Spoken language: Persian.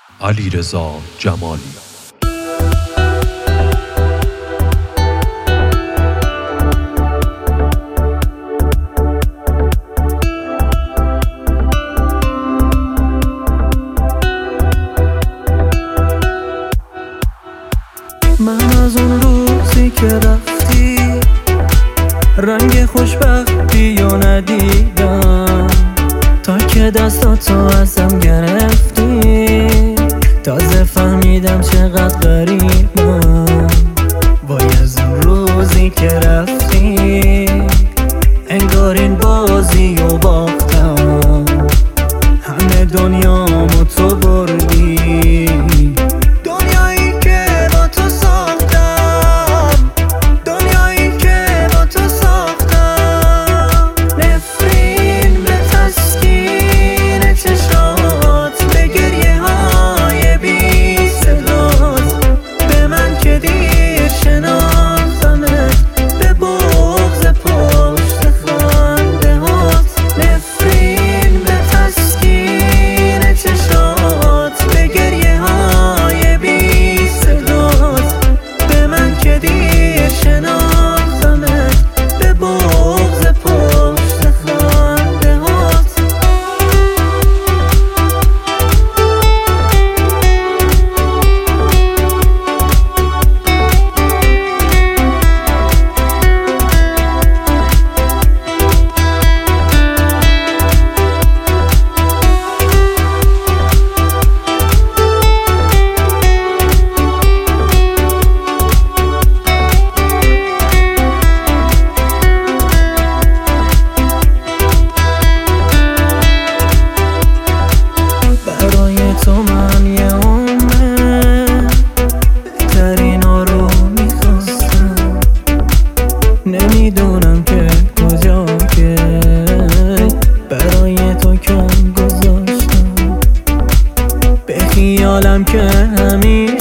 علیرضا جمالی. من از اون روزی که رفتی رنگ خوشبختی رو ندیدم، تا که دستاتو ازم گرفتی تازه فهمیدم چقدر غریبم. وای از اون روزی که رفتی انگار این بازی رو باختم، همه دنیامو تو بردی، تو من یه عمره بهترینا رو میخواستم، نمیدونم که کجا که برای تو کم گذاشتم، به خیالم که همیشه